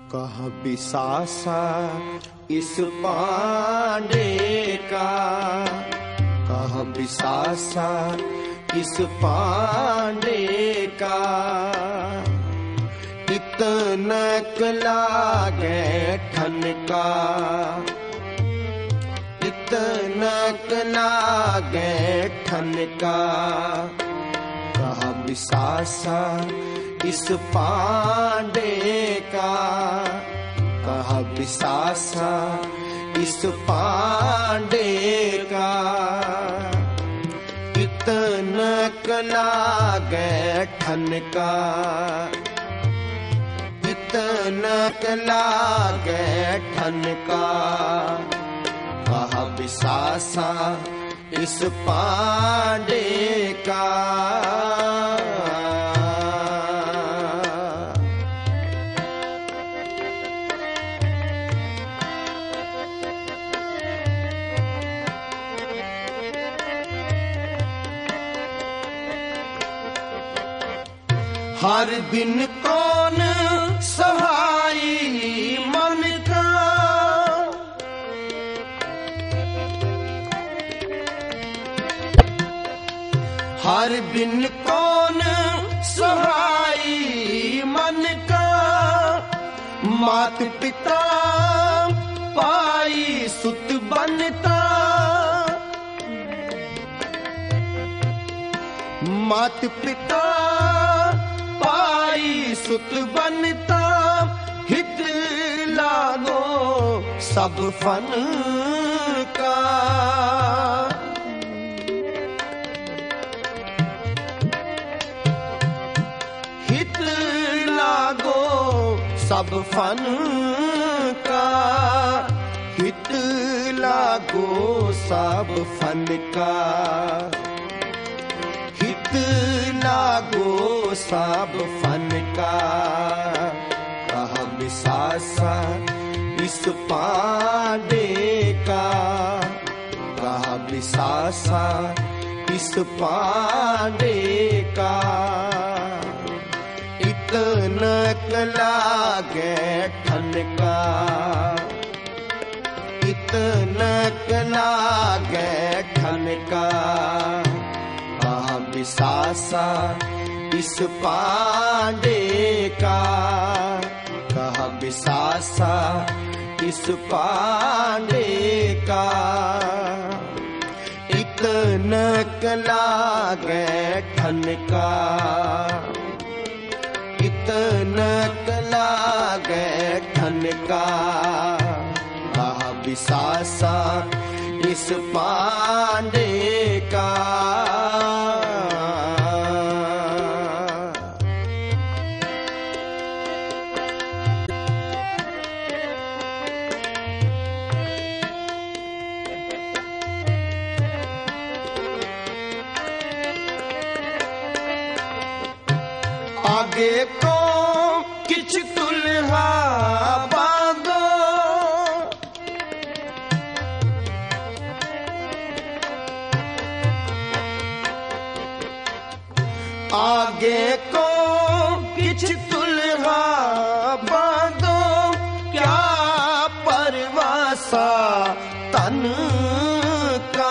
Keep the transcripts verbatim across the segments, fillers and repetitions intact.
कह बिसासा इस पांडे का, कह बिसासा इस पांडे का, इतना लागे ठनका, इतना लागे ठनका, कह बिसासा इस पांडे का, कह बिसासा इस पांडे का, इतना लागे ठनका, इतना लागे ठनका, कह बिसासा इस पांडे का। हर दिन कौन सहाई मन का, हर दिन कौन सहाई मन का, मात पिता पाई सुत बनता, मात पिता पाई सुत बनता, हित लागो सब फन का, हित लागो सब फन का, हित लागो सब फन का, हित लागो सब फन का, कह बिसासा इस पांडे का, कह बिसासा इस पांडे का, इतना लागे ठनका, इतना लागे ठनका, कह बिसासा इस पांडे का, कह बिसासा इस पांडे का, इतना लागे ठनका, इतना लागे ठनका, कह बिसासा इस पांडे का। आगे को किछ तुल्हा बांधो, आगे को किछ तुल्हा बांधो, क्या परवासा तन का,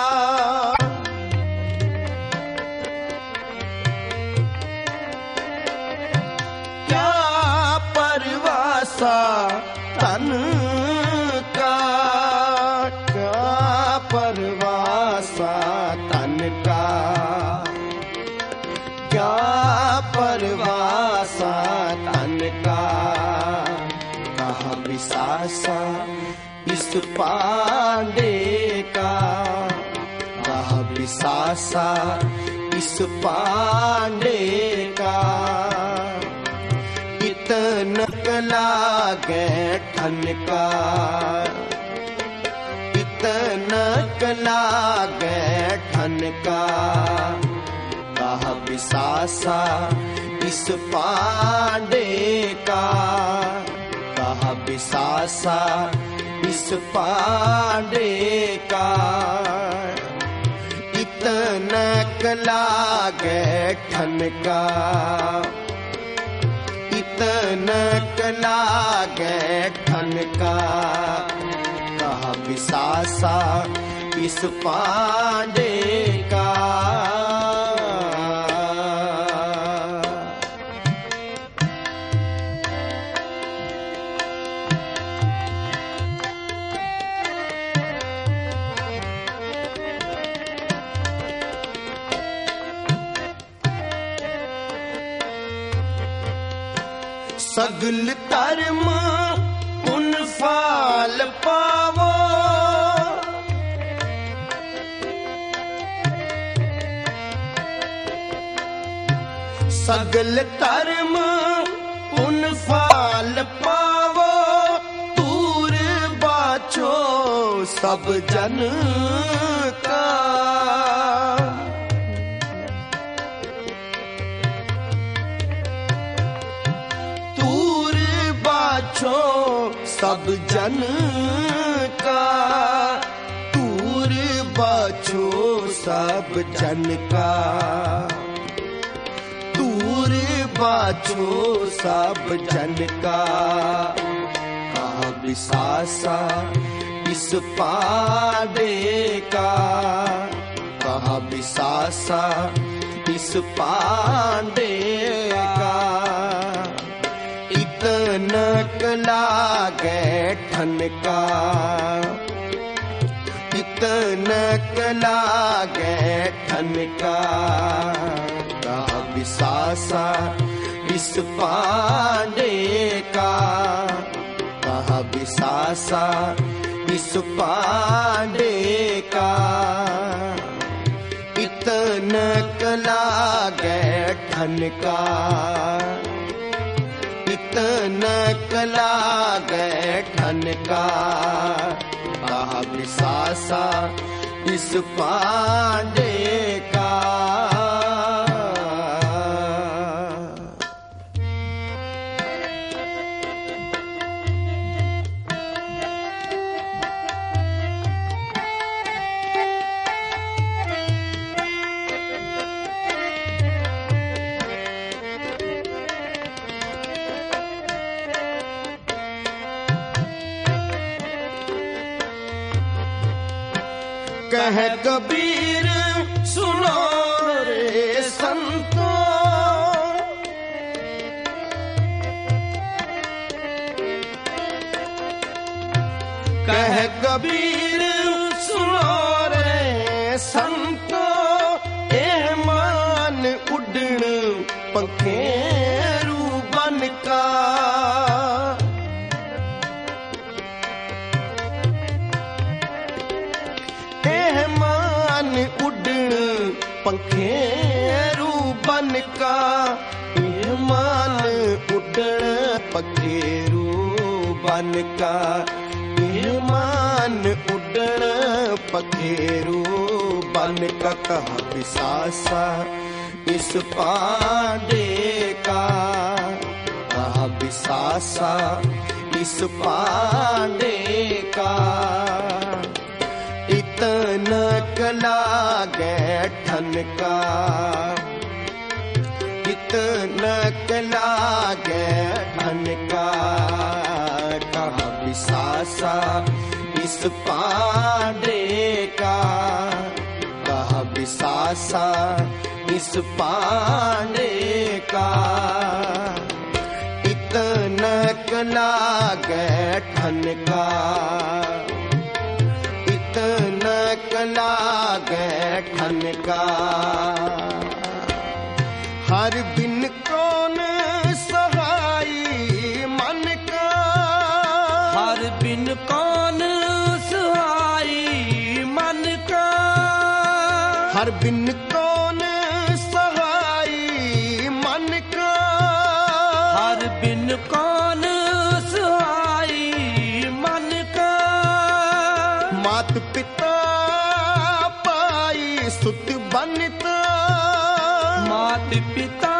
तन का, क्या परवासा तन का, क्या परवासा तन का, कह बिसासा इस पांडे का, कह बिसासा इस पांडे का, इतना लागे ठनका, इतना लागे ठनका, कह बिसासा इस पांडे का, कह बिसासा इस पांडे का, इतना लागे ठनका, इतना इतनक लागे ठन का, कहा बिसासा इस पांडे का। सगल धर्म पुन फाल पावो, सगल धर्म पुन फाल पावो, दूर बाछो सब जन का। सब जन का, दूर बाछो सब जन का, दूर बाछो सब जन का। कहा बिसासा इस पांडे का, कहा बिसासा इस पांडे का। इतनक लागे ठन का, इतनक लागे ठन का, कहा बिसासा इस पांडे का, कहा बिसासा इस पांडे का। इतनक लागे ठन का, इतनक लागे ठन का, कहा बिसासा इस पांडे का। कह कबीर सुनो रे संतो, कह कबीर सुनो रे संतो, ए मान उड़न पंखेरू बन का। उड़न पंखेरू बन का, ईमान उड़न पंखेरू बन का, ईमान उड़न पंखेरू बन का। कहा बिसासा इस पांडे का, कहा बिसासा इस पांडे का। इतनक लागे ठन का, इतनक लागे ठन का, कहा बिसासा इस पांडे का, कहा बिसासा इस पांडे का। इतनक लागे ठन का, इतनक लागे ठन का। हर बिन कौन सहाई मन का, हर बिन कौन सहाई मन का, हर बिन कौन सहाई मन का, हर बिन कौन सहाई मन का। मात पिता पाई सुत बनता, मात पिता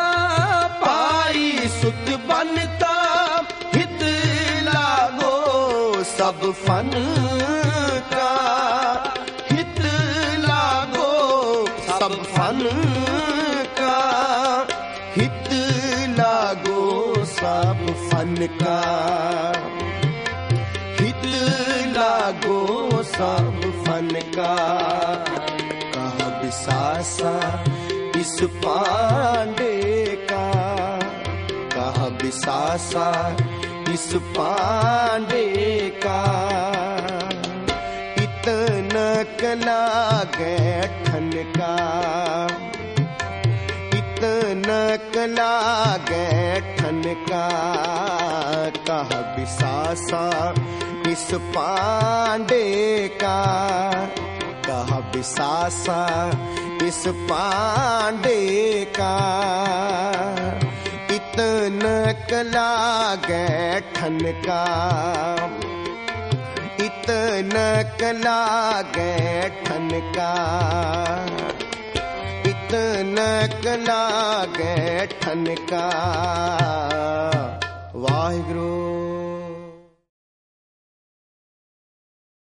पाई सुत बनता, हित लागो सब फन का, हित लागो सब फन का, हित लागो सब सब फन का, हित लागो सब फन का। कहा बिसासा इस पांडे का, कहा बिसासा इस पांडे का। इतना कला गए ठन का, इतना कला गए ठन का। कहा बिसासा इस पांडे का, कहा बिसासा इस पांडे का। इतना कला गए ठन का, इतना कला गए ठन का। इतना कला गए ठन का। वाहिगुरु।